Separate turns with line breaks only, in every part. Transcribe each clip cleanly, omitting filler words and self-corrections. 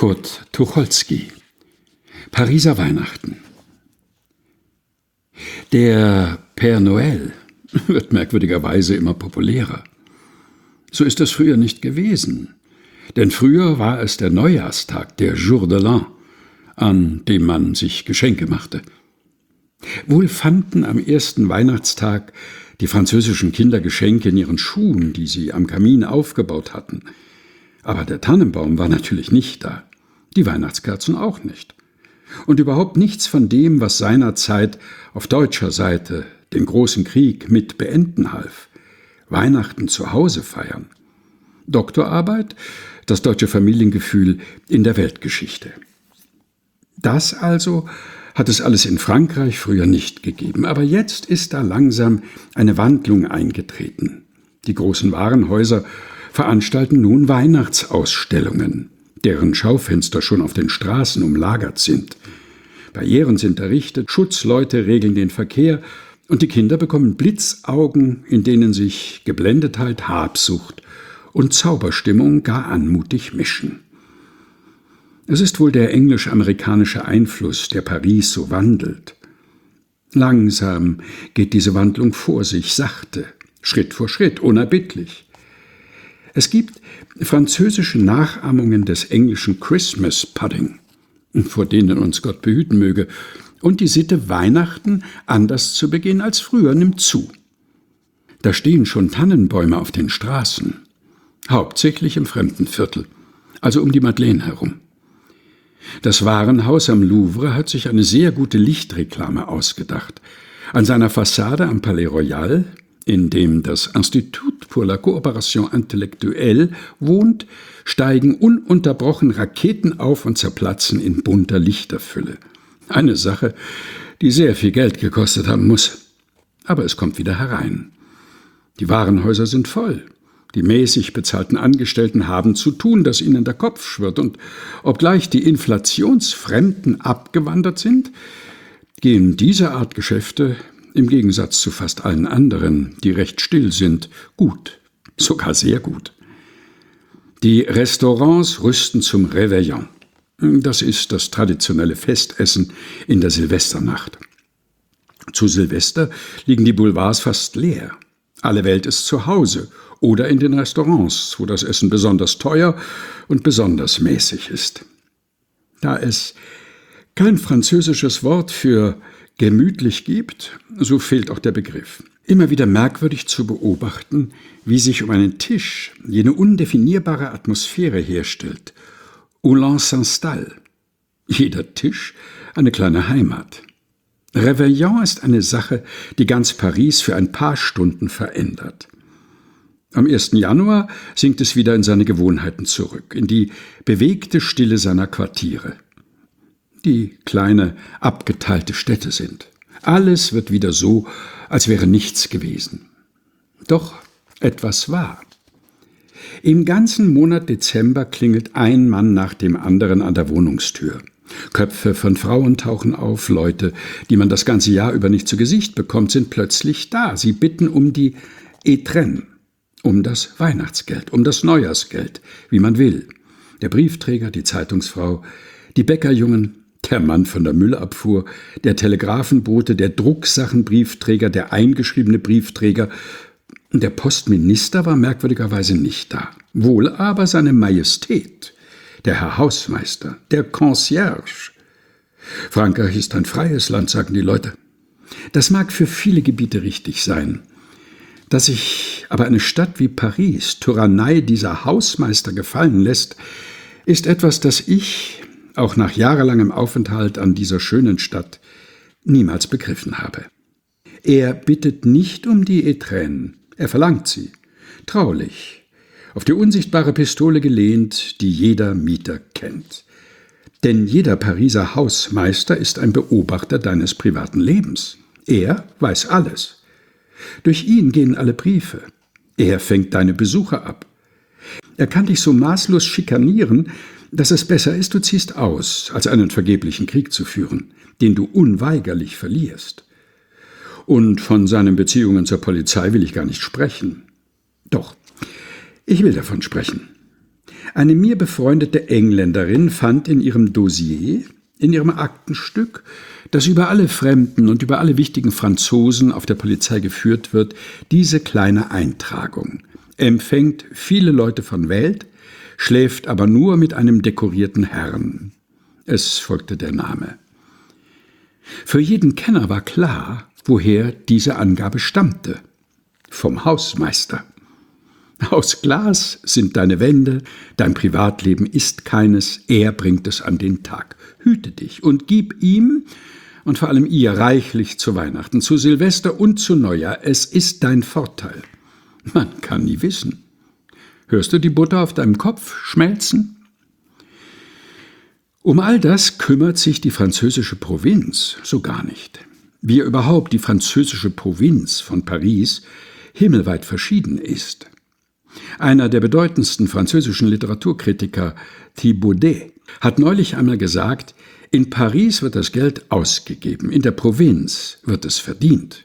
Kurt Tucholsky. Pariser Weihnachten. Der Père Noël wird merkwürdigerweise immer populärer. So ist es früher nicht gewesen, denn früher war es der Neujahrstag, der Jour de l'An, an dem man sich Geschenke machte. Wohl fanden am ersten Weihnachtstag die französischen Kinder Geschenke in ihren Schuhen, die sie am Kamin aufgebaut hatten. Aber der Tannenbaum war natürlich nicht da, die Weihnachtskerzen auch nicht. Und überhaupt nichts von dem, was seinerzeit auf deutscher Seite den großen Krieg mit beenden half. Weihnachten zu Hause feiern. Doktorarbeit, das deutsche Familiengefühl in der Weltgeschichte. Das also hat es alles in Frankreich früher nicht gegeben. Aber jetzt ist da langsam eine Wandlung eingetreten. Die großen Warenhäuser veranstalten nun Weihnachtsausstellungen, deren Schaufenster schon auf den Straßen umlagert sind. Barrieren sind errichtet, Schutzleute regeln den Verkehr und die Kinder bekommen Blitzaugen, in denen sich Geblendetheit, Habsucht und Zauberstimmung gar anmutig mischen. Es ist wohl der englisch-amerikanische Einfluss, der Paris so wandelt. Langsam geht diese Wandlung vor sich, sachte, Schritt vor Schritt, unerbittlich. Es gibt französische Nachahmungen des englischen Christmas Pudding, vor denen uns Gott behüten möge, und die Sitte, Weihnachten anders zu begehen als früher, nimmt zu. Da stehen schon Tannenbäume auf den Straßen, hauptsächlich im Fremdenviertel, also um die Madeleine herum. Das Warenhaus am Louvre hat sich eine sehr gute Lichtreklame ausgedacht. An seiner Fassade am Palais Royal, in dem das Institut pour la Coopération Intellectuelle wohnt, steigen ununterbrochen Raketen auf und zerplatzen in bunter Lichterfülle. Eine Sache, die sehr viel Geld gekostet haben muss. Aber es kommt wieder herein. Die Warenhäuser sind voll. Die mäßig bezahlten Angestellten haben zu tun, dass ihnen der Kopf schwirrt. Und obgleich die Inflationsfremden abgewandert sind, gehen diese Art Geschäfte im Gegensatz zu fast allen anderen, die recht still sind, gut, sogar sehr gut. Die Restaurants rüsten zum Réveillon. Das ist das traditionelle Festessen in der Silvesternacht. Zu Silvester liegen die Boulevards fast leer. Alle Welt ist zu Hause oder in den Restaurants, wo das Essen besonders teuer und besonders mäßig ist. Da es kein französisches Wort für gemütlich gibt, so fehlt auch der Begriff. Immer wieder merkwürdig zu beobachten, wie sich um einen Tisch jene undefinierbare Atmosphäre herstellt. Où l'on s'installe. Jeder Tisch eine kleine Heimat. Réveillon ist eine Sache, die ganz Paris für ein paar Stunden verändert. Am 1. Januar sinkt es wieder in seine Gewohnheiten zurück, in die bewegte Stille seiner Quartiere, die kleine, abgeteilte Städte sind. Alles wird wieder so, als wäre nichts gewesen. Doch etwas war. Im ganzen Monat Dezember klingelt ein Mann nach dem anderen an der Wohnungstür. Köpfe von Frauen tauchen auf, Leute, die man das ganze Jahr über nicht zu Gesicht bekommt, sind plötzlich da. Sie bitten um die Étrennes, um das Weihnachtsgeld, um das Neujahrsgeld, wie man will. Der Briefträger, die Zeitungsfrau, die Bäckerjungen, der Mann von der Müllabfuhr, der Telegrafenbote, der Drucksachenbriefträger, der eingeschriebene Briefträger. Der Postminister war merkwürdigerweise nicht da. Wohl aber seine Majestät, der Herr Hausmeister, der Concierge. Frankreich ist ein freies Land, sagen die Leute. Das mag für viele Gebiete richtig sein. Dass sich aber eine Stadt wie Paris Tyrannei dieser Hausmeister gefallen lässt, ist etwas, das ich, auch nach jahrelangem Aufenthalt an dieser schönen Stadt, niemals begriffen habe. Er bittet nicht um die Étrennes, er verlangt sie, traulich, auf die unsichtbare Pistole gelehnt, die jeder Mieter kennt. Denn jeder Pariser Hausmeister ist ein Beobachter deines privaten Lebens. Er weiß alles. Durch ihn gehen alle Briefe. Er fängt deine Besucher ab. Er kann dich so maßlos schikanieren, dass es besser ist, du ziehst aus, als einen vergeblichen Krieg zu führen, den du unweigerlich verlierst. Und von seinen Beziehungen zur Polizei will ich gar nicht sprechen. Doch, ich will davon sprechen. Eine mir befreundete Engländerin fand in ihrem Dossier, in ihrem Aktenstück, das über alle Fremden und über alle wichtigen Franzosen auf der Polizei geführt wird, diese kleine Eintragung: Empfängt viele Leute von Welt, schläft aber nur mit einem dekorierten Herrn. Es folgte der Name. Für jeden Kenner war klar, woher diese Angabe stammte: vom Hausmeister. Aus Glas sind deine Wände, dein Privatleben ist keines, er bringt es an den Tag. Hüte dich und gib ihm und vor allem ihr reichlich zu Weihnachten, zu Silvester und zu Neujahr. Es ist dein Vorteil. Man kann nie wissen. Hörst du die Butter auf deinem Kopf schmelzen? Um all das kümmert sich die französische Provinz so gar nicht. Wie überhaupt die französische Provinz von Paris himmelweit verschieden ist. Einer der bedeutendsten französischen Literaturkritiker, Thibaudet, hat neulich einmal gesagt: In Paris wird das Geld ausgegeben, in der Provinz wird es verdient.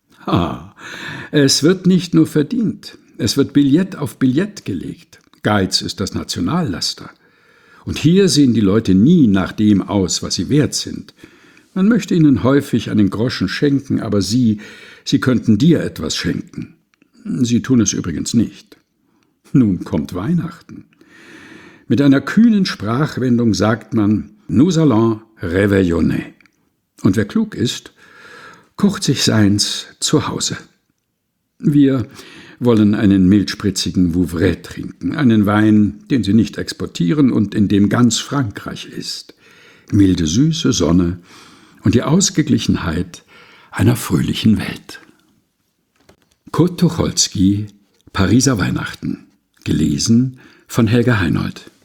Es wird nicht nur verdient, es wird Billett auf Billett gelegt. Geiz ist das Nationallaster. Und hier sehen die Leute nie nach dem aus, was sie wert sind. Man möchte ihnen häufig einen Groschen schenken, aber sie könnten dir etwas schenken. Sie tun es übrigens nicht. Nun kommt Weihnachten. Mit einer kühnen Sprachwendung sagt man: Nous allons réveillonner. Und wer klug ist, kocht sich seins zu Hause. Wir wollen einen mildspritzigen Vouvray trinken, einen Wein, den sie nicht exportieren und in dem ganz Frankreich ist. Milde Süße, Sonne und die Ausgeglichenheit einer fröhlichen Welt. Kurt Tucholsky, Pariser Weihnachten. Gelesen von Helga Heinold.